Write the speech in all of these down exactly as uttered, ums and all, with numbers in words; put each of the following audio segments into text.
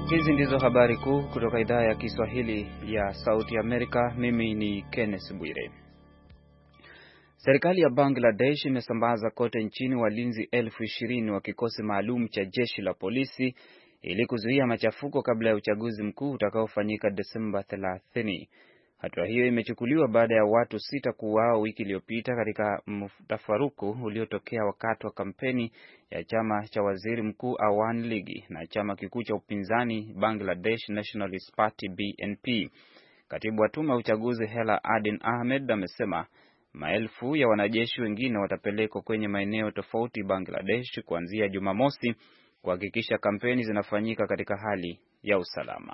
Hizi ndizo habari kuu kutoka idhaa ya Kiswahili ya Sauti Amerika. Mimi ni Kenneth Bwire. Serikali ya Bangladesh imesambaza kote nchini walinzi elfu ishirini wa kikosi maalum cha jeshi la polisi ili kuzuia machafuko kabla ya uchaguzi mkuu utakaofanyika Desemba thelathini. Hatua hiyo imechukuliwa baada ya watu sita kuuawa wiki iliyopita katika mtafaruku uliotokea wakati wa kampeni ya chama cha Waziri Mkuu Awan League na chama kikuu cha upinzani Bangladesh Nationalist Party B N P. Katibu wa tume ya uchaguzi Hela Adin Ahmed amesema maelfu ya wanajeshi wengine watapelekwa kwenye maeneo tofauti Bangladesh kuanzia Jumamosi kuhakikisha kampeni zinafanyika katika hali ya usalama.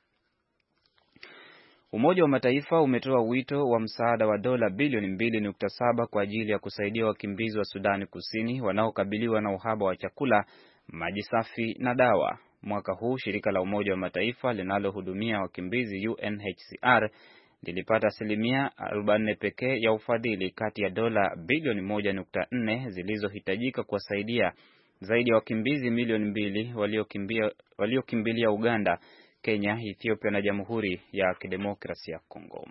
Umoja wa Mataifa umetoa wito wa msaada wa dola bilioni mbili nukta saba kwa ajili ya kusaidia wakimbizi wa Sudani Kusini wanaokabiliwa na uhaba wa chakula, maji safi na dawa. Mwaka huu shirika la Umoja wa Mataifa linalohudumia wakimbizi U N H C R lilipata asilimia arobaini pekee ya ufadhili kati ya dola bilioni moja nukta nne zilizohitajika kuwasaidia zaidi ya wakimbizi milioni mbili waliokimbia waliokimbilia Uganda, Kenya, Ethiopia na Jamhuri ya Kidemokrasia ya Kongo.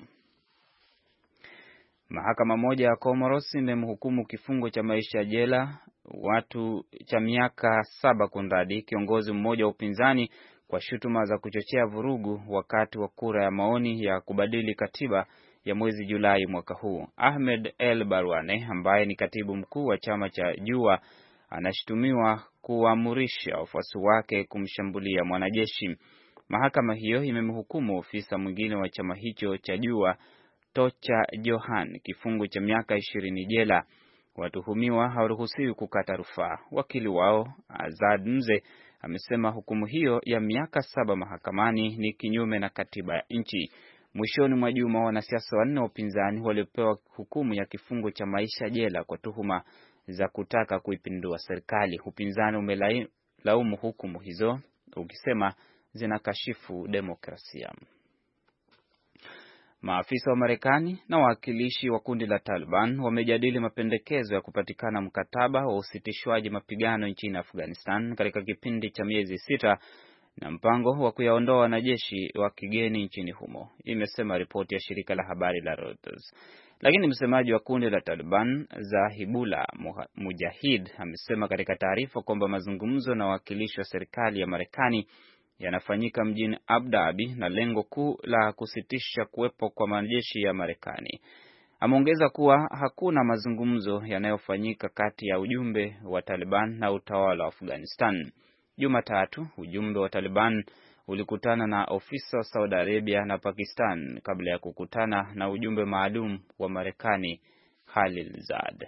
Mahakama moja ya Comoros imemhukumu kifungo cha maisha jela watu cha miaka saba kunradi kiongozi mmoja wa upinzani kwa shutuma za kuchochea vurugu wakati wa kura ya maoni ya kubadili katiba ya mwezi Julai mwaka huu. Ahmed El Barwane ambaye ni katibu mkuu wa chama cha Jua anashutumiwa kuamurisha wafuasi wake kumshambulia mwanajeshi. Mahakama hiyo imemhukumu ofisa mwingine wa chama hicho cha Jua, Tocha Johan, kifungo cha miaka ishirini jela. Watuhumiwa hawaruhusiwi kukata rufaa. Wakili wao Azad Mze amesema hukumu hiyo ya miaka saba mahakamani ni kinyume na katiba ya nchi. Mwishoni mwa juma wanasiasa wanne wa upinzani waliopewa hukumu ya kifungo cha maisha jela kwa tuhuma za kutaka kuipindua serikali. Upinzani umelaumu hukumu hizo ukisema zinakashifu demokrasia. Maafisa wa Marekani na wawakilishi wa kundi la Taliban wamejadili mapendekezo ya kupatikana mkataba wa usitishwaji mapigano nchini Afghanistan katika kipindi cha miezi sita na mpango wa kuyaondoa wanajeshi wa kigeni nchini humo, imesema ripoti ya shirika la habari la Reuters. Lakini msemaji wa kundi la Taliban Zahibullah Mujahid amesema katika taarifa kwamba mazungumzo na wawakilishi wa serikali ya Marekani yanafanyika mjini Abu Dhabi na lengo kuu la kusitisha kuwepo kwa majeshi ya Marekani. Ameongeza kuwa hakuna mazungumzo yanayofanyika kati ya ujumbe wa Taliban na utawala wa Afghanistan. Jumatatu, ujumbe wa Taliban ulikutana na ofisa wa Saudi Arabia na Pakistan kabla ya kukutana na ujumbe maalum wa Marekani Khalilzad.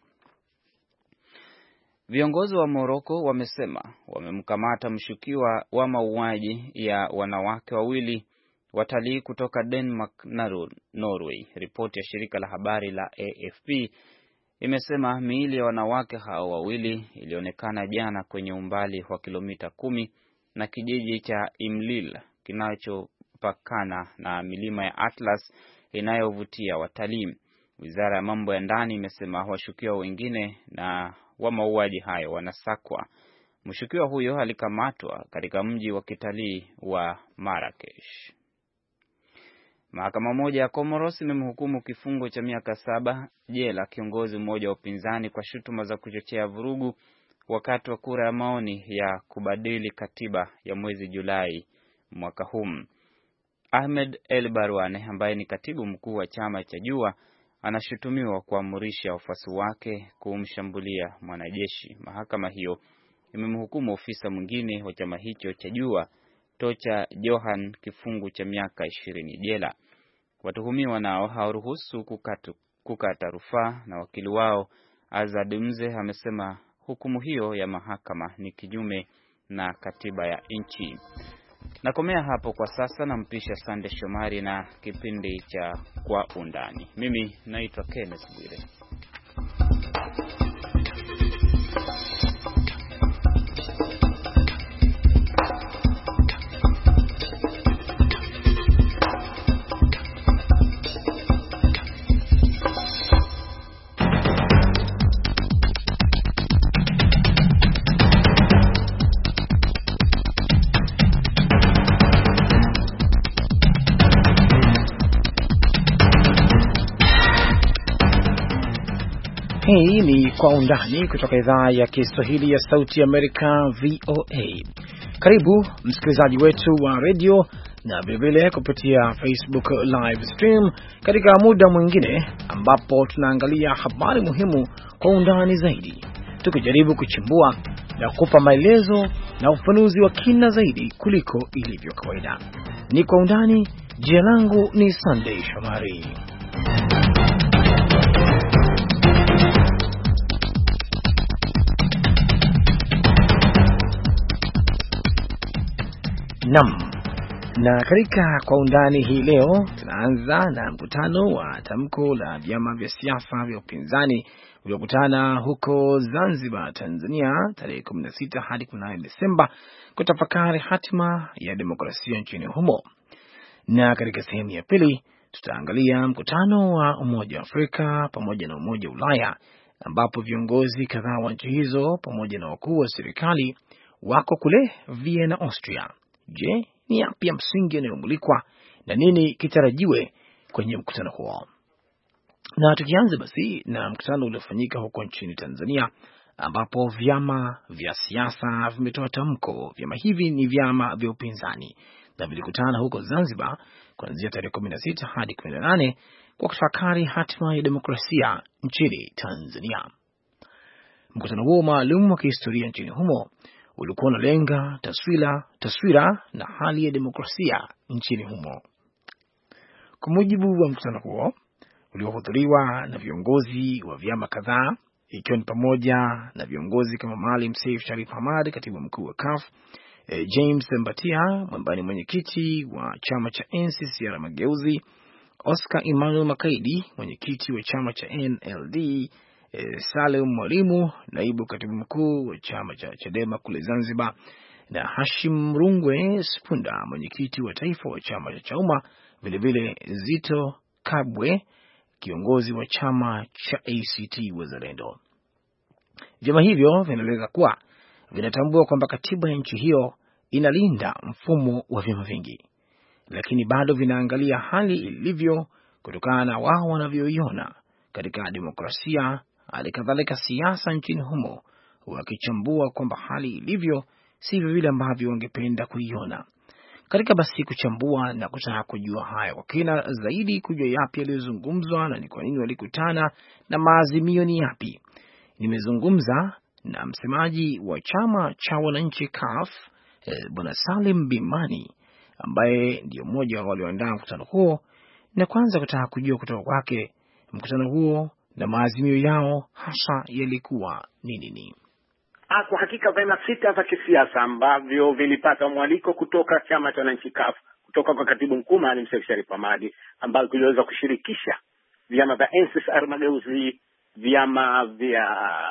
Viongozi wa Morocco wamesema wamemkamata mshukiwa wa mauaji ya wanawake wawili watalii kutoka Denmark na Norway. Ripoti ya shirika la habari la A F P imesema miili ya wanawake hao wawili ilionekana jana kwenye umbali wa kilomita kumi na kijiji cha Imlil kinachopakana na milima ya Atlas inayovutia watalii. Wizara ya mambo ya ndani imesema washukiwa wengine na wa mauaji hayo wanasakwa. Mshukiwa huyo alikamatwa katika mji wa kitalii wa Marrakesh. Mahakama moja ya Comoros imemhukumu kifungo cha miaka saba jela kiongozi mmoja wa upinzani kwa shutuma za kuchochea vurugu wakati wa kura ya maoni ya kubadili katiba ya mwezi Julai mwaka huu. Ahmed El Barwane ambaye ni katibu mkuu wa chama cha Jua anashutumiwa kuamurisha wafuasi wake kumshambulia mwanajeshi. Mahakama hiyo imemhukumu ofisa mwingine wa chama hicho cha Jua, Tocha Johan, kifungu cha miaka ishirini jela. Watuhumiwa nao hawaruhusu kukata, kukata rufaa na wakili wao Azad Mze amesema hukumu hiyo ya mahakama ni kinyume na katiba ya nchi. Nakomea hapo kwa sasa na mpisha Sande Shomari na kipindi cha Kwa Undani. Mimi naitwa Kenneth Bwire. Hii ni Kwa Undani kutoka idhaa ya Kiswahili ya Sauti Amerika V O A. Karibu msikilizaji wetu wa radio na vilevile kupitia Facebook live stream katika muda mwingine ambapo tunaangalia habari muhimu kwa undani zaidi, tukijaribu kuchimbua na kukupa maelezo na ufafanuzi wa kina zaidi kuliko ilivyo kawaida. Ni Kwa Undani. Jina langu ni Sunday Shomari. Nam, na katika Kwa Undani hii leo tunaanza na mkutano wa tamko la vyama vya siasa vya upinzani uliokutana huko Zanzibar, Tanzania tarehe kumi na sita hadi kumi na nane Desemba kutafakari hatima ya demokrasia nchini humo. Na katika sehemu ya pili tutaangalia mkutano wa Umoja wa Afrika pamoja na Umoja wa Ulaya ambapo viongozi kadhaa wa nchi hizo pamoja na wakuu wa serikali wako kule Vienna, Austria. Je, ni yapi ya msingi yanayomulikwa na nini kitarajiwe kwenye mkutano huo? Na tukianza basi na mkutano uliofanyika huko nchini Tanzania ambapo vyama vya siasa vimetoa tamko. Vyama hivi ni vyama vya upinzani na vilikutana huko Zanzibar kuanzia tarehe kumi na sita hadi kumi na nane kwa kutafakari hatima ya demokrasia nchini Tanzania. Mkutano huo maalum wa kihistoria nchini humo ulikuwa unalenga taswira taswira na hali ya demokrasia nchini humo. Kwa mujibu wa mkutano huo uliohudhuriwa na viongozi wa vyama kadhaa, ikiwa ni pamoja na viongozi kama Maalim Seif Sharif Hamad, katibu mkuu wa C U F, eh, James Mbatia, mwambani mwenyekiti wa chama cha N C C R Mageuzi, Oscar Emmanuel Makaidi, mwenyekiti wa chama cha N L D, eh, Salem Mwalimu, naibu katibu mkuu wa chama cha Chadema kule Zanzibar, na Hashim Rungwe Spunda, mwenyekiti wa taifa wa chama cha Chauma, vile vile Zito Kabwe, kiongozi wa chama cha A C T Wazalendo. Vyama hivyo vinaeleza kuwa vinatambua kwamba katiba ya nchi hiyo inalinda mfumo wa vyama vingi, lakini bado vinaangalia hali ilivyo kutokana na wao wanavyoiona katika demokrasia, hali kadhalika siasa nchini humo, wakichambua kwamba hali ilivyo sivyo vile ambavyo wangependa kuiona. Katika basi kuchambua na kutaka kujua haya kwa kina zaidi, kujua yapi yaliyozungumzwa na ni kwa nini walikutana na maazimio ni yapi, nimezungumza na msemaji wa chama cha wananchi C U F, eh, Bwana Salim Bimani, ambaye ndio mmoja wa walioandaa mkutano huo, na kwanza kutaka kujua kutoka kwake mkutano huo na maazimio yao hasa yalikuwa ni nini. Ah, kwa hakika vyama sita vya kisiasa ambavyo vilipata mwaliko kutoka chama cha wananchi C U F, kutoka kwa katibu mkuu Maalim Seif Sharif Hamad, ambao kiliweza kushirikisha vyama vya N C C R Mageuzi, vyama vya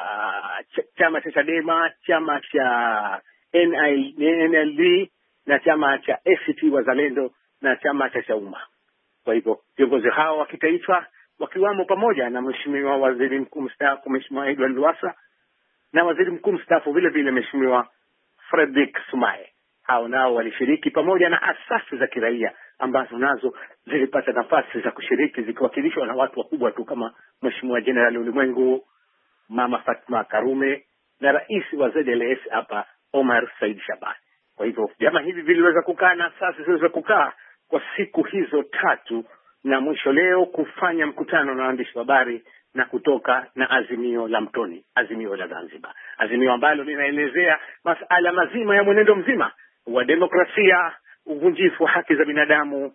ch chama cha Chadema, chama cha N L D na chama cha A C T Wazalendo na chama cha Chauma. Kwa hivyo viongozi hao wa kitaifa wakiwamo pamoja na Mheshimiwa Waziri Mkuu mstaafu Mheshimiwa Edward Lowassa na Waziri Mkuu mstaafu vile vile Mheshimiwa Frederick Sumaye, hao nao walishiriki pamoja na asasi za kiraia ambazo nazo zilipata nafasi za kushiriki zikiwakilishwa na watu wakubwa tu kama Mheshimiwa General Ulimwengu, Mama Fatma Karume na Rais wa Z L S hapa Omar Said Shaban. Kwa hivyo vyama hivi viliweza kukaa na asasi ziliweza kukaa kwa siku hizo tatu, na mwisho leo kufanya mkutano na waandishi wa habari na kutoka na azimio la Mtoni, azimio la Zanzibar, azimio ambalo linaelezea masuala mazima ya mwenendo mzima wa demokrasia, uvunjifu wa haki za binadamu,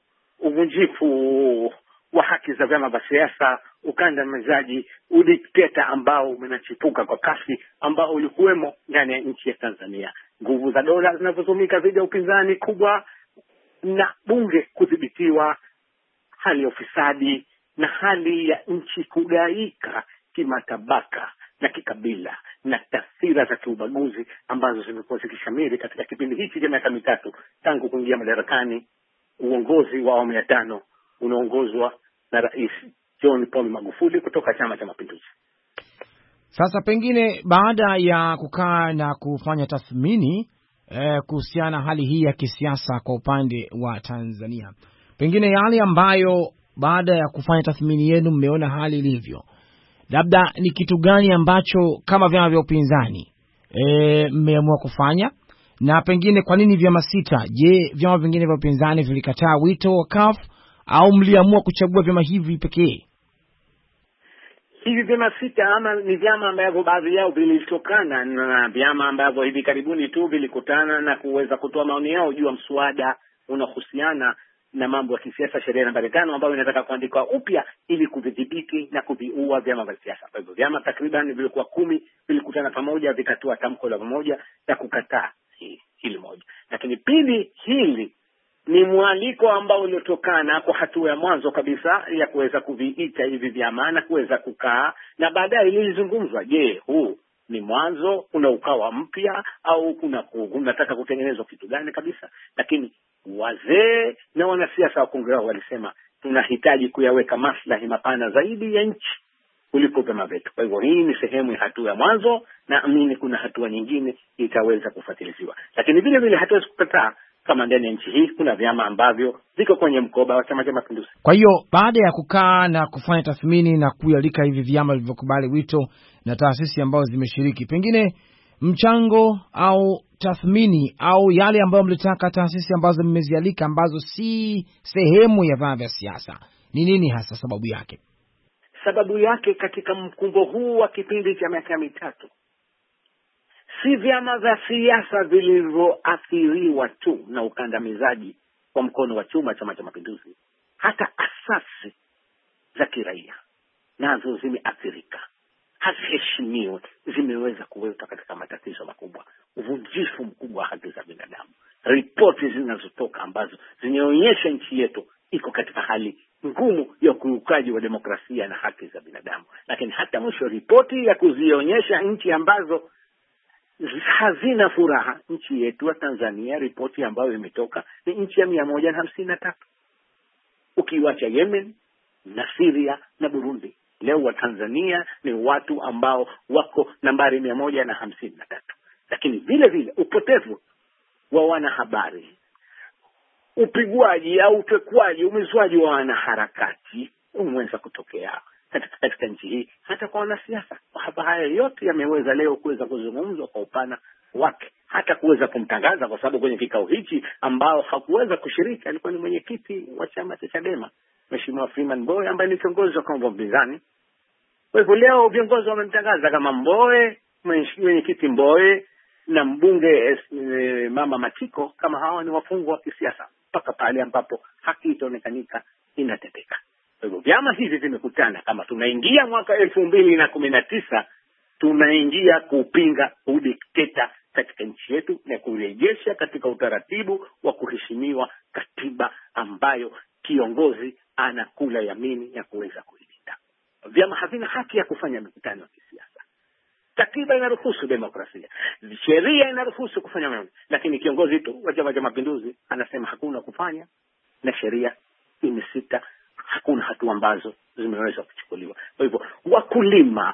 uvunjifu wa haki za vyama vya siasa, ukandamizaji, udikteta ambao umenachipuka kwa kasi ambao ulikuwemo ndani ya nchi ya Tanzania, nguvu za dola zinazotumika dhidi ya upinzani kubwa na bunge kudhibitiwa, hali ya ufisadi na hali ya nchi kugaika kimatabaka na kikabila na taswira za kiubaguzi ambazo zimekuwa zikishamiri katika kipindi hichi cha miaka mitatu tangu kuingia madarakani uongozi wa awamu ya tano unaongozwa na Rais John Paul Magufuli kutoka Chama cha Mapinduzi. Sasa pengine baada ya kukaa na kufanya tathmini eh, kuhusiana hali hii ya kisiasa kwa upande wa Tanzania, pengine yale ambayo baada ya kufanya tathmini yenu mmeona hali ilivyo, labda ni kitu gani ambacho kama vyama vya upinzani eh mmeamua kufanya, na pengine kwa nini vyama sita? Je, vyama vingine vya upinzani vilikataa wito wa C U F au mliamua kuchagua vyama hivi pekee? Hivi vyama sita ama ni vyama ambavyo baadhi yao vilitokana na vyama ambavyo hivi karibuni tu vilikutana na kuweza kutoa maoni yao juu ya mswada unaohusiana na mambo ya kisiasa, sheria nambari tano ambayo inataka kuandikwa upya ili kuvidhibiti na kuviua vyama vya siasa. Kwa hivyo vyama takriban vilikuwa kumi vilikutana pamoja vikatoa tamko la pamoja na kukataa hili moja. Lakini pili, hili ni mwaliko ambao uliotokana kwa hatua ya mwanzo kabisa ya kuweza kuviita hivi vyama na kuweza kukaa, na baadaye ilizungumzwa, je, huu ni mwanzo kuna ukawa mpya au kuna kunataka kutengenezwa kitu gani kabisa? Lakini wazee na wanasiasa wa kundi lao walisema tunahitaji kuyaweka maslahi mapana zaidi ya nchi kuliko vyama vyetu. Kwa hivyo hii ni sehemu ya hatua ya mwanzo, na amini kuna hatua nyingine itaweza kufuatiliwa. Lakini vile vile hatuwezi kukataa kama ndani ya nchi hii kuna vyama ambavyo viko kwenye mkoba wa Chama cha Mapinduzi. Kwa hiyo baada ya kukaa na kufanya tathmini na kualika hivi vyama vilivyokubali wito na taasisi ambazo zimeshiriki, pengine mchango au tathmini au yale ambayo mlitaka taasisi ambazo mmezialika ambazo si sehemu ya vyama vya siasa, ni nini hasa sababu yake? Sababu yake katika mkumbo huu wa kipindi cha miaka mitatu, si vyama vya siasa vilivyoathiriwa tu na ukandamizaji kwa mkono wa chuma Chama cha Mapinduzi, hata asasi za kiraia nazo zimeathirika, haziheshimiwi, zimeweza kuweka katika matatizo makubwa, uvunjifu mkubwa wa haki za binadamu. Ripoti zinazotoka ambazo zinaonyesha nchi yetu iko katika hali ngumu ya ukiukaji wa demokrasia na haki za binadamu. Lakini hata mwisho ripoti ya kuzionyesha nchi ambazo hazina furaha, nchi yetu wa Tanzania, ripoti ambayo imetoka ni nchi ya mia moja na hamsini na tatu. Ukiwacha Yemen na Syria na Burundi, leo wa Tanzania ni watu ambao wako nambari mia moja na hamsini na tatu. Lakini vile vile upotevu wa wanahabari, upigwaji au utekwaji, umizwaji wa wanaharakati umeweza kutokea katika, katika nchi hii, hata kwa wanasiasa. Hapa haya yote yameweza leo kuweza kuzungumzwa kwa upana wake, hata kuweza kumtangaza, kwa sababu kwenye kikao hichi ambao hakuweza kushiriki alikuwa ni mwenyekiti wa chama cha Chadema Mheshimiwa Freeman Mbowe ambaye ni kiongozi wa kama mpinzani. Kwa hivyo leo viongozi wamemtangaza kama Mbowe, mwenyekiti Mbowe na mbunge e, Mama Matiko kama hawa ni wafungwa wa kisiasa mpaka pale ambapo haki itaonekanika inateteka. Kwa hivyo vyama hivi vimekutana, kama tunaingia mwaka elfu mbili na kumi na tisa tunaingia kupinga udikteta katika nchi yetu na kurejesha katika utaratibu wa kuheshimiwa katiba ambayo kiongozi anakula yamini ya kuweza kuilinda. Vyama havina haki ya kufanya mikutano ya kisiasa. Katiba inaruhusu demokrasia, sheria inaruhusu kufanya mambo, lakini kiongozi tu wa Chama cha Mapinduzi anasema hakuna kufanya, na sheria imesita, hakuna hatua ambazo zimeweza kuchukuliwa. Kwa hivyo wakulima,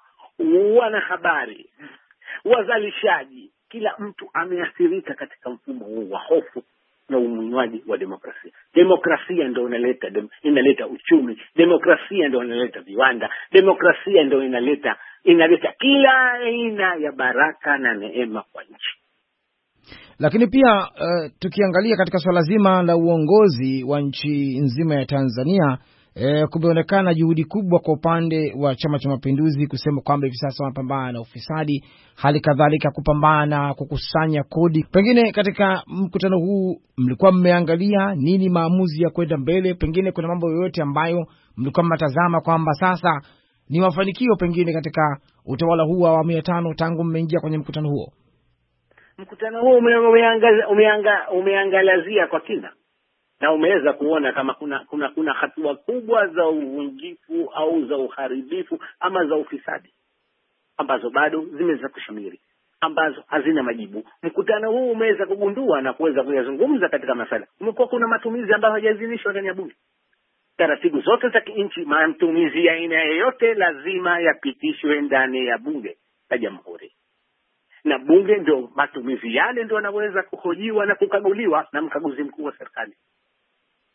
wanahabari, wazalishaji, kila mtu ameathirika katika mfumo huu wa hofu na umunywaji wa demokrasia. Demokrasia ndio inaleta dem, inaleta uchumi, demokrasia ndio inaleta viwanda, demokrasia ndio inaleta inaleta kila aina ya baraka na neema kwa nchi. Lakini pia uh, tukiangalia katika swala zima la uongozi wa nchi nzima ya Tanzania, E, kumeonekana juhudi kubwa kwa upande wa Chama cha Mapinduzi kusema kwamba hivi sasa wanapambana na ufisadi, hali kadhalika kupambana na kukusanya kodi. Pengine katika mkutano huu mlikuwa mmeangalia nini maamuzi ya kwenda mbele? Pengine kuna mambo yoyote ambayo mlikuwa mnatazama kwamba sasa ni mafanikio pengine katika utawala huu wa awamu ya tano tangu mmeingia kwenye mkutano huo? Mkutano huu umeangazia umeanga, umeangazia kwa kina na umeweza kuona kama kuna kuna kuna hatua kubwa za uvunjifu au za uharibifu ama za ufisadi ambazo bado zimeweza kushamiri, ambazo hazina majibu. Mkutano huu umeweza kugundua na kuweza kuyazungumza katika masala. Kumekuwa kuna matumizi ambayo hayajaidhinishwa ndani ya bunge. Taratibu zote za nchi, matumizi ya aina yoyote lazima yapitishwe ndani ya bunge la Jamhuri, na bunge ndio matumizi yale ndio yanaweza kuhojiwa na kukaguliwa na mkaguzi mkuu wa serikali.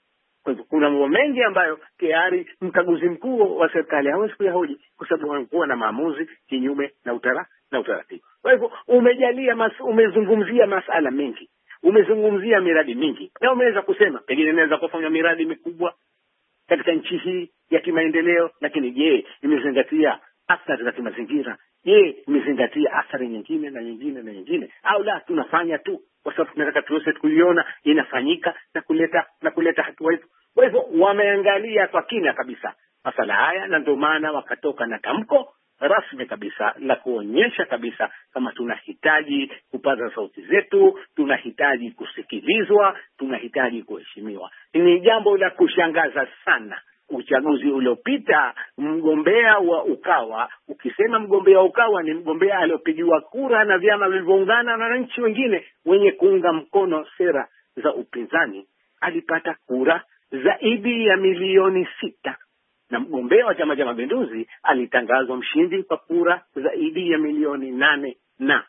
Kwa hivyo kuna mambo mengi ambayo tayari mkaguzi mkuu wa serikali hawezi kuyahoji kwa sababu wanakuwa na maamuzi kinyume na utara na utaratibu. Kwa hivyo umejalia mas, umezungumzia masala mengi, umezungumzia miradi mingi, na umeweza kusema pengine inaweza kufanywa miradi mikubwa katika nchi hii ya kimaendeleo, lakini je, imezingatia athari za kimazingira? Je, imezingatia athari nyingine na nyingine na nyingine, au la tunafanya tu kwa sababu tunataka tuweze kuiona inafanyika na kuleta na kuleta hatua hizo? Kwa hivyo wameangalia kwa kina kabisa masala haya, na ndio maana wakatoka na tamko rasmi kabisa la kuonyesha kabisa kama tunahitaji kupaza sauti zetu, tunahitaji kusikilizwa, tunahitaji kuheshimiwa. Ni jambo la kushangaza sana. Uchaguzi uliopita mgombea wa Ukawa, ukisema mgombea wa Ukawa ni mgombea aliopigiwa kura na vyama vilivyoungana na wananchi wengine wenye kuunga mkono sera za upinzani, alipata kura zaidi ya milioni sita, na mgombea wa Chama cha Mapinduzi alitangazwa mshindi kwa kura zaidi ya milioni nane. Na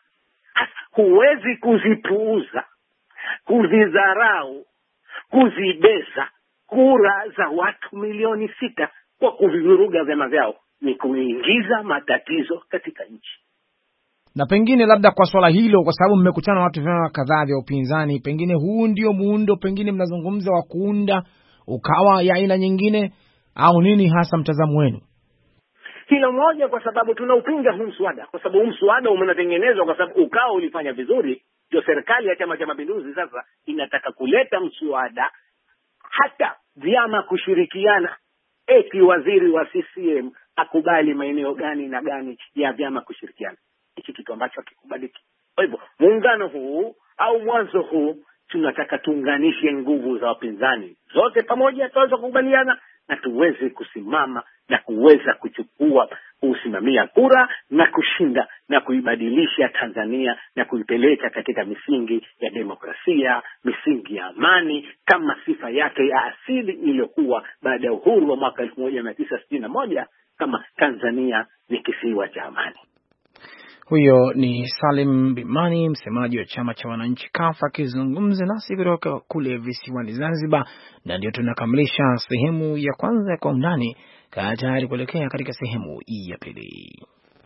huwezi kuzipuuza, kuzidharau, kuzibeza kura za watu milioni sita kwa kuvivuruga vyama vyao. Ni kuingiza matatizo katika nchi. Na pengine labda kwa swala hilo, kwa sababu mmekutana na watu vyama kadhaa vya upinzani, pengine huu ndio muundo pengine mnazungumza wa kuunda Ukawa ya aina nyingine, au nini hasa mtazamo wenu? Hilo moja, kwa sababu tunaupinga huu mswada, kwa sababu huu mswada umetengenezwa kwa sababu Ukawa ulifanya vizuri. Ndio serikali ya Chama cha Mapinduzi sasa inataka kuleta mswada hata vyama kushirikiana, eti waziri wa C C M akubali maeneo gani na gani ya vyama kushirikiana. Hiki kitu ambacho hakikubaliki. Kwa hivyo muungano huu au mwanzo huu tunataka tuunganishe nguvu za wapinzani zote pamoja, tuweze kukubaliana na tuweze kusimama na kuweza kuchukua kusimamia kura na kushinda na kuibadilisha Tanzania na kuipeleka katika misingi ya demokrasia, misingi ya amani, kama sifa yake ya asili iliyokuwa baada ya uhuru wa mwaka elfu moja mia tisa sitini na moja, kama Tanzania ni kisiwa cha amani. Huyo ni Salim Bimani, msemaji wa chama cha wananchi C U F, akizungumza nasi kutoka kule visiwani Zanzibar. Na ndio tunakamilisha sehemu ya kwanza ya Kwa Undani, kaa tayari kuelekea katika sehemu ya pili.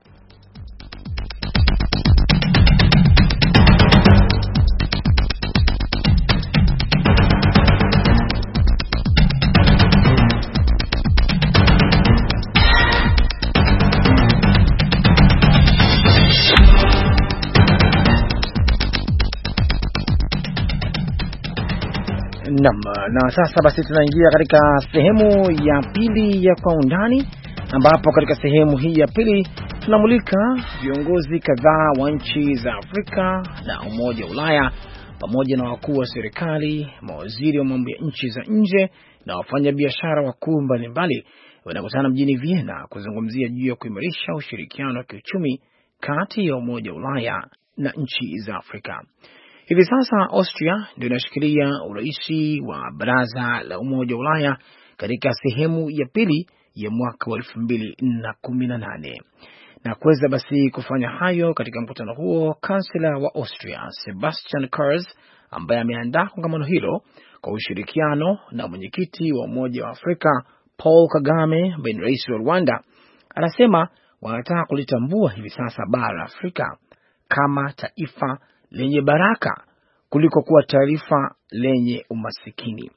Naam, na sasa basi tunaingia katika sehemu ya pili ya Kwa Undani, ambapo katika sehemu hii ya pili tunamulika viongozi kadhaa wa nchi za Afrika na Umoja wa Ulaya pamoja na wakuu wa serikali, mawaziri wa mambo ya nchi za nje na wafanyabiashara wakuu mbalimbali wanakutana mjini Vienna kuzungumzia juu ya kuimarisha ushirikiano wa kiuchumi kati ya Umoja wa Ulaya na nchi za Afrika. Hivi sasa Austria ndio inashikilia uraisi wa Baraza la Umoja wa Ulaya katika sehemu ya pili ya mwaka wa elfu mbili na kumi na nane. Na kuweza basi kufanya hayo katika mkutano huo, kansela wa Austria Sebastian Kurz, ambaye ameandaa kongamano hilo kwa ushirikiano na mwenyekiti wa Umoja wa Afrika Paul Kagame, ambaye ni rais wa Rwanda, anasema wanataka kulitambua hivi sasa bara la Afrika kama taifa lenye baraka kuliko kuwa taifa lenye umasikini.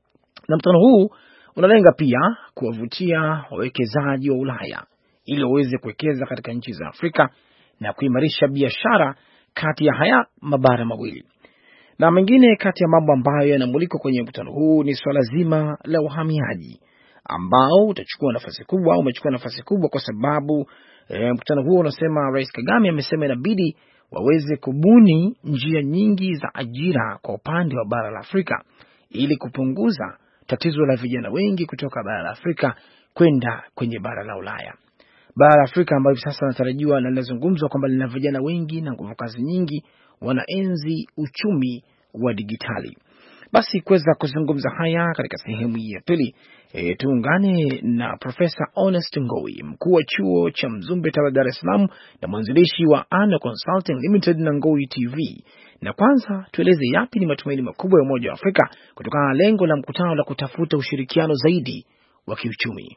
Na mkutano huu unalenga pia kuwavutia wawekezaji wa Ulaya ili waweze kuwekeza katika nchi za Afrika na kuimarisha biashara kati ya haya mabara mawili. Na mengine kati ya mambo ambayo yanamulikwa kwenye mkutano huu ni swala zima la uhamiaji, ambao utachukua nafasi kubwa, umechukua nafasi kubwa kwa sababu e, mkutano huu unasema Rais Kagame amesema inabidi waweze kubuni njia nyingi za ajira kwa upande wa bara la Afrika ili kupunguza tatizo la vijana wengi kutoka bara la Afrika kwenda kwenye bara la Ulaya. Bara la Afrika ambayo sasa natarajiwa na linazungumzwa kwamba lina vijana wengi na nguvu kazi nyingi, wanaenzi uchumi wa digitali. Basi kuweza kuzungumza haya katika sehemu hii ya pili, e, tuungane na Profesa Honest Ngowi, mkuu wa chuo cha Mzumbe Tawa Dar es Salaam na mwanzilishi wa Ana Consulting Limited na Ngowi T V, Na kwanza tueleze yapi ni matumaini makubwa ya Umoja wa Afrika kutokana na lengo la mkutano la kutafuta ushirikiano zaidi wa kiuchumi.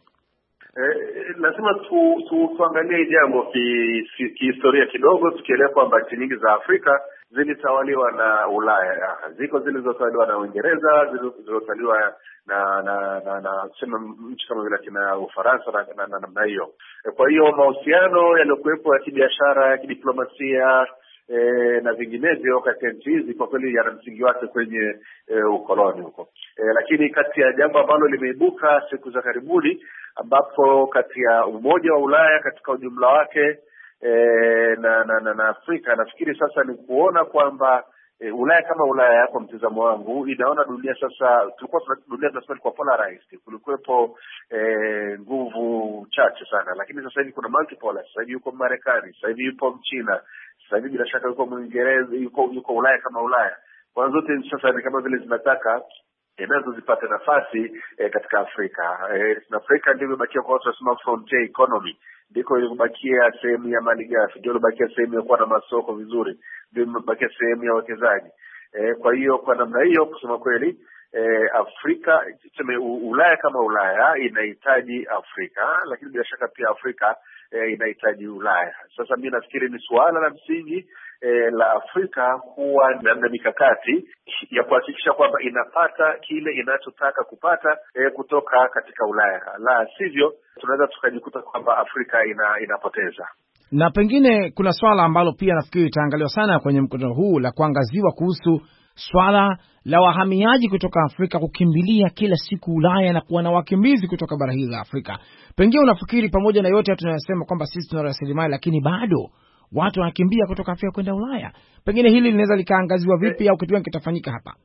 Eh, lazima tu, tu tuangalie jambo kihistoria ki, ki kidogo, tukielewa kwamba nchi nyingi za Afrika zilitawaliwa na Ulaya. Ziko zilizotawaliwa na Uingereza, zilizotawaliwa na na na na sema nchi kama vile kina Ufaransa na na namna hiyo. Kwa hiyo mahusiano yaliyokuwepo ya kibiashara, ya kidiplomasia E, na vinginevyo kati ya nchi hizi kwa kweli yana msingi wake kwenye e, ukoloni huko. E, lakini kati ya jambo ambalo limeibuka siku za karibuni, ambapo kati ya Umoja wa Ulaya katika ujumla wake e, na, na, na, na Afrika, nafikiri sasa ni kuona kwamba e, Ulaya kama Ulaya, kwa mtazamo wangu, inaona dunia sasa, tulikuwa dunia tunasema kwa polarized, kulikuwepo e, nguvu chache sana, lakini sasa hivi kuna multipolar. Sasa hivi yuko Marekani, sasa hivi yupo Mchina, sasa hivi bila shaka yuko Mwingereza, yuko yuko Ulaya kama Ulaya. Kwa zote sasa ni kama vile zinataka e, nazo zipate nafasi e, katika Afrika. E, na Afrika ndio imebakia kwa watu wasema frontier economy, ndiko imebakia sehemu ya malighafi, ndio imebakia sehemu ya kuwa na masoko vizuri, ndio imebakia sehemu ya wawekezaji. E, kwa hiyo kwa namna hiyo kusema kweli E, Afrika tuseme Ulaya kama Ulaya inahitaji Afrika, lakini bila shaka pia Afrika e, inahitaji Ulaya. Sasa mimi nafikiri ni suala la msingi e, la Afrika kuwa na mikakati ya kuhakikisha kwamba inapata kile inachotaka kupata e, kutoka katika Ulaya. La sivyo tunaweza tukajikuta kwamba Afrika ina, inapoteza. Na pengine kuna swala ambalo pia nafikiri itaangaliwa sana kwenye mkutano huu la kuangaziwa kuhusu swala la wahamiaji kutoka Afrika kukimbilia kila siku Ulaya na kuwa na wakimbizi kutoka bara hili la Afrika. Pengine unafikiri pamoja na yote tunayosema kwamba sisi tuna rasilimali, lakini bado watu wanakimbia kutoka Afrika kwenda Ulaya. Pengine hili linaweza likaangaziwa vipi, au kitu gani kitafanyika hapa?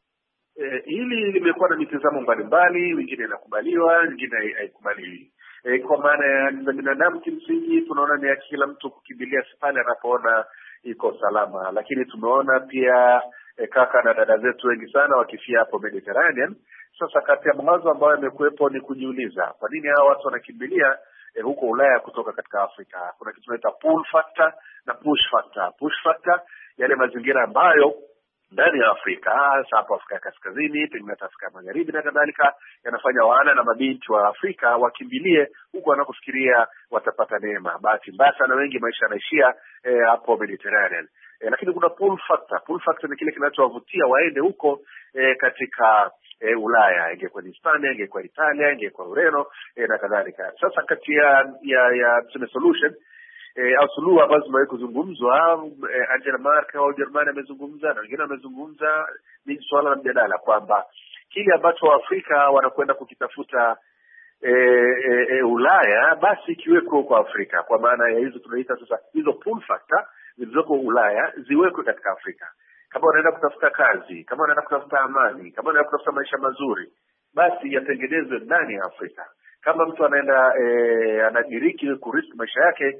Eh, hili limekuwa na mitazamo mbalimbali, wengine inakubaliwa, wengine haikubaliwi. Eh, kwa maana ya binadamu kimsingi tunaona ni kila mtu kukimbilia pale anapoona iko salama, lakini tumeona pia E, kaka na dada zetu wengi sana wakifia hapo Mediterranean. Sasa kati ya mawazo ambayo yamekuwepo ni kujiuliza kwa nini hao watu wanakimbilia e, huko Ulaya kutoka katika Afrika. Kuna kitu tunaita pull factor na push factor. Push factor yale mazingira ambayo ndani ya Afrika, hasa hapo Afrika ya Kaskazini, pengine Afrika ya Magharibi na kadhalika, yanafanya wana na mabinti wa Afrika wakimbilie huko wanakofikiria watapata neema. Bahati mbaya sana wengi maisha yanaishia e, hapo Mediterranean. E, lakini kuna pull factor. Pull factor ni kile kinachowavutia waende huko e, katika e, Ulaya, ingekuwa ni Hispania, ingekuwa Italia, ingekuwa Ureno e, na kadhalika. Sasa kati ya ya, ya tuseme solution e, au suluhu ambazo zimewahi kuzungumzwa, e, Angela Merkel wa Ujerumani amezungumza na wengine wamezungumza, ni swala la mjadala kwamba kile ambacho Waafrika wanakwenda kukitafuta E, e, e, Ulaya basi kiwekwe huko Afrika, kwa maana ya hizo tunaita sasa hizo pull factor zilizoko Ulaya ziwekwe katika Afrika. Kama wanaenda kutafuta kazi, kama wanaenda kutafuta amani, kama wanaenda kutafuta maisha mazuri, basi yatengenezwe ndani ya Afrika. Kama mtu anaenda e, anadiriki kurisk maisha yake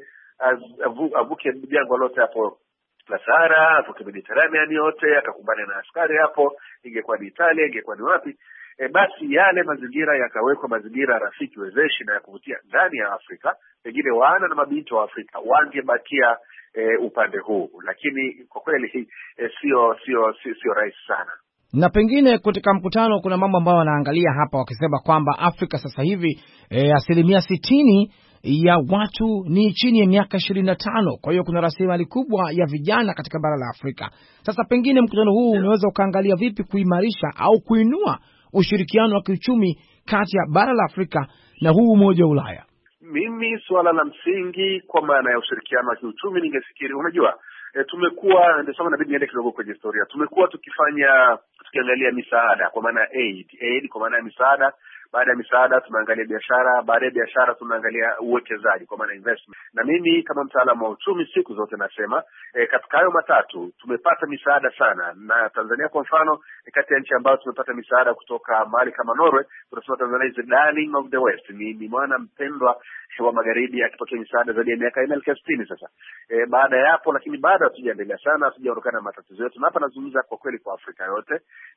avu, avuke jangwa lote hapo la Sahara, avuke Mediterranean yote, akakumbana na askari hapo, ingekuwa ni Italia, ingekuwa ni wapi, E, basi yale mazingira yakawekwa mazingira rafiki wezeshi na ya kuvutia ndani ya Afrika, pengine wana na mabinti wa Afrika wangebakia e, upande huu, lakini kwa kweli e, sio sio sio rahisi sana. Na pengine katika mkutano kuna mambo ambayo wanaangalia hapa wakisema kwamba Afrika sasa hivi e, asilimia sitini ya watu ni chini ya miaka ishirini na tano. Kwa hiyo kuna rasilimali kubwa ya vijana katika bara la Afrika. Sasa pengine mkutano huu unaweza ukaangalia vipi kuimarisha au kuinua ushirikiano wa kiuchumi kati ya bara la Afrika na huu Umoja wa Ulaya? Mimi suala la msingi kwa maana ya ushirikiano wa kiuchumi ningefikiri, unajua e, tumekuwa ndio sababu inabidi niende kidogo kwenye historia. Tumekuwa tukifanya tukiangalia misaada kwa maana aid, aid kwa maana ya misaada. Baada ya misaada tunaangalia biashara, baada ya biashara tunaangalia uwekezaji kwa maana investment. Na mimi kama mtaalamu wa uchumi siku zote nasema e, katika hayo matatu tumepata misaada sana. Na Tanzania kwa mfano e, kati ya nchi ambazo tumepata misaada kutoka mahali kama Norway, tunasema Tanzania is the darling of the West. Ni, ni mwana mpendwa wa magharibi akipokea misaada zaidi ya miaka elfu sitini sasa. E, baada ya hapo, lakini baada hatujaendelea sana, hatujaondokana na matatizo yetu. Na hapa nazungumza kwa kweli kwa Afrika yote.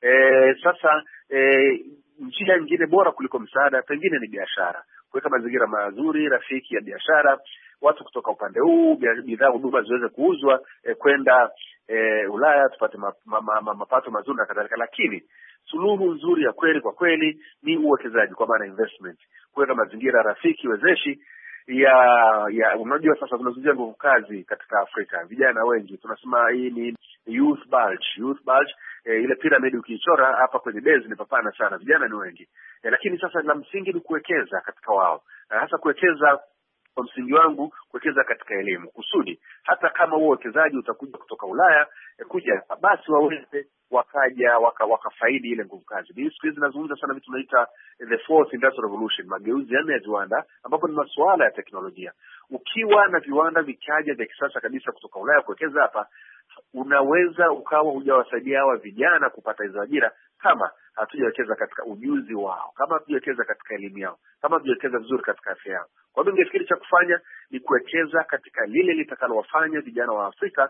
E, sasa e, njia nyingine bora kuliko msaada pengine ni biashara, kuweka mazingira mazuri rafiki ya biashara, watu kutoka upande huu, bidhaa huduma ziweze kuuzwa eh, kwenda eh, Ulaya, tupate ma, ma, ma, ma, mapato mazuri na kadhalika. Lakini suluhu nzuri ya kweli kwa kweli ni uwekezaji, kwa maana investment, kuweka mazingira rafiki wezeshi ya ya unajua sasa tunazungumzia nguvu kazi katika Afrika, vijana wengi tunasema hii ni youth bulge youth bulge e, ile pyramid ukiichora hapa kwenye base ni papana sana, vijana ni wengi e, lakini sasa la msingi ni kuwekeza katika wao, na hasa kuwekeza kwa msingi wangu kuwekeza katika elimu, kusudi hata kama huo uwekezaji utakuja kutoka Ulaya e, kuja basi waweze wakaja waka, wakafaidi ile nguvu kazi. Ni siku hizi nazungumza sana vitu tunaita the fourth industrial revolution, mageuzi ya viwanda, ambapo ni masuala ya teknolojia. Ukiwa na viwanda vikaja vya kisasa kabisa kutoka Ulaya kuwekeza hapa, unaweza ukawa hujawasaidia hawa vijana kupata hizo ajira kama hatujawekeza katika ujuzi wao, kama hatujawekeza katika elimu yao, kama hatujawekeza vizuri katika afya yao. Kwa hivyo ningefikiri cha kufanya ni kuwekeza katika lile litakalowafanya vijana wa Afrika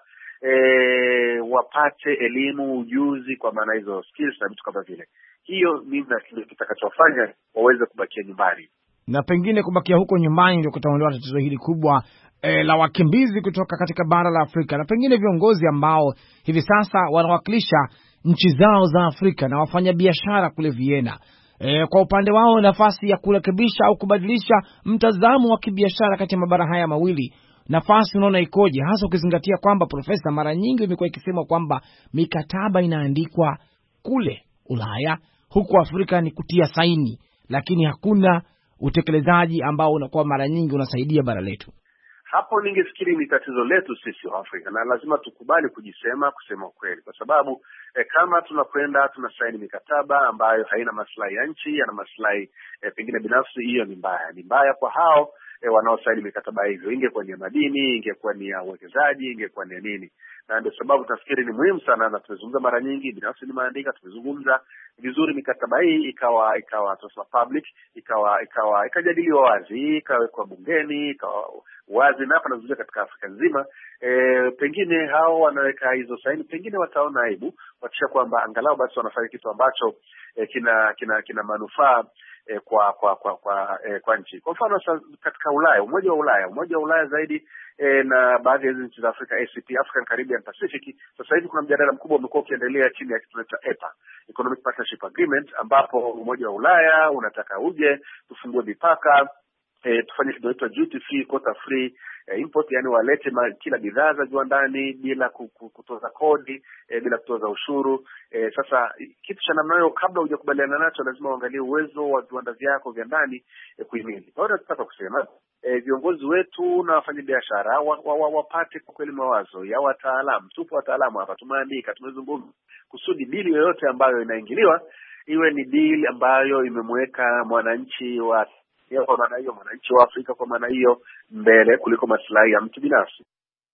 e, wapate elimu, ujuzi, kwa maana hizo skills na vitu kama vile. Hiyo ni kitakachofanya waweze kubakia nyumbani. Na pengine kubakia huko nyumbani ndio kutaondoa tatizo hili kubwa e, la wakimbizi kutoka katika bara la Afrika, na pengine viongozi ambao hivi sasa wanawakilisha nchi zao za Afrika na wafanya biashara kule Vienna. E, kwa upande wao nafasi ya kurekebisha au kubadilisha mtazamo wa kibiashara kati ya mabara haya mawili, nafasi unaona ikoje, hasa ukizingatia kwamba Profesa, mara nyingi imekuwa ikisema kwamba mikataba inaandikwa kule Ulaya, huku Afrika ni kutia saini, lakini hakuna utekelezaji ambao unakuwa mara nyingi unasaidia bara letu. Hapo ningefikiri ni tatizo letu sisi wa Afrika, na lazima tukubali kujisema, kusema ukweli, kwa sababu eh, kama tunakwenda tunasaini mikataba ambayo haina maslahi ya nchi, yana maslahi eh, pengine binafsi, hiyo ni mbaya. Ni mbaya kwa hao eh, wanaosaini mikataba hivyo. Ingekuwa ni ya madini, ingekuwa ni ya uwekezaji, ingekuwa ni nini. Na ndio sababu tafikiri ni muhimu sana, na tumezungumza mara nyingi, binafsi nimeandika, tumezungumza vizuri mikataba hii ikawa ikawa sasa public, ikawa ikawa ikajadiliwa wazi, ikawekwa bungeni, ikawa wazi, na hapa nazungumzia katika Afrika nzima. E, pengine hao wanaweka hizo saini, pengine wataona aibu, wakisha kwamba angalau basi wanafanya kitu ambacho e, kina kina kina manufaa e, kwa kwa kwa kwa, e, kwa nchi. Kwa mfano katika Ulaya, umoja wa Ulaya, umoja wa Ulaya zaidi e, na baadhi ya nchi za Afrika, A C P, African Caribbean Pacific, sasa hivi kuna mjadala mkubwa umekuwa ukiendelea chini ya kitu tunaita E P A, Economic Partnership Agreement, ambapo umoja wa Ulaya unataka uje tufungue mipaka, E, tufanye kidogo duty free, quota free e, import, yani walete ma, kila bidhaa za viwandani bila kutoza kodi, e, bila kutoza ushuru. E, sasa kitu cha namna hiyo kabla hujakubaliana nacho lazima uangalie uwezo wa viwanda vyako vya ndani e, kuhimili. Kwa hiyo tunataka kusema e, viongozi wetu na wafanyabiashara wapate wa, wa, wa kwa kweli mawazo ya wataalamu. Tupo wataalamu hapa, tumeandika, tumezungumza, kusudi bili yoyote ambayo inaingiliwa iwe ni bili ambayo imemweka mwananchi wa kwa maana hiyo mwananchi wa Afrika kwa maana hiyo mbele kuliko maslahi ya mtu binafsi.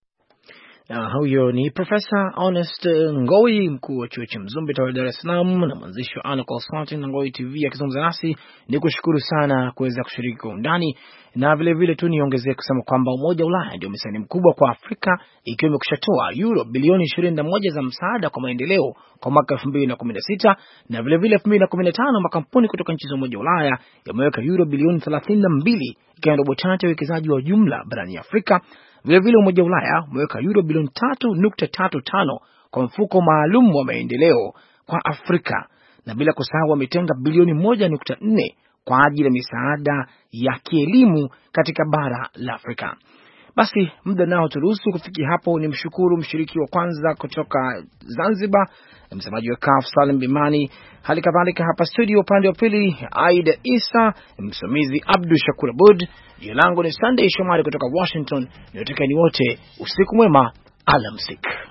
Na huyo ni Profesa Honest Ngowi, mkuu wa chuo cha Mzumbe Dar es Salaam na mwanzishi wa Ana Consulting na Ngowi T V akizungumza nasi. Ni kushukuru sana kuweza kushiriki kwa undani, na vile vile tu niongezee kusema kwamba Umoja wa Ulaya ndio msaada mkubwa kwa Afrika, ikiwa imekushatoa euro bilioni ishirini na moja za msaada kwa maendeleo kwa mwaka elfu mbili na kumi na sita, na vile vile elfu mbili na kumi na tano makampuni kutoka nchi za Umoja wa Ulaya yameweka euro bilioni thelathini na mbili, ikiwa robo tatu ya uwekezaji wa jumla barani Afrika. Vile vile Umoja wa Ulaya umeweka euro bilioni tatu nukta tatu tano kwa mfuko maalum wa maendeleo kwa Afrika, na bila kusahau wametenga bilioni moja nukta nne kwa ajili ya misaada ya kielimu katika bara la Afrika. Basi muda nao turuhusu kufikia hapo. Ni mshukuru mshiriki wa kwanza kutoka Zanzibar, msemaji wa C A F Salim Bimani, hali kadhalika hapa studio upande wa pili Aida Isa, msimamizi Abdul Shakur Abud. Jina langu ni Sunday Shomari kutoka Washington. Niwatakieni wote usiku mwema, alamsik.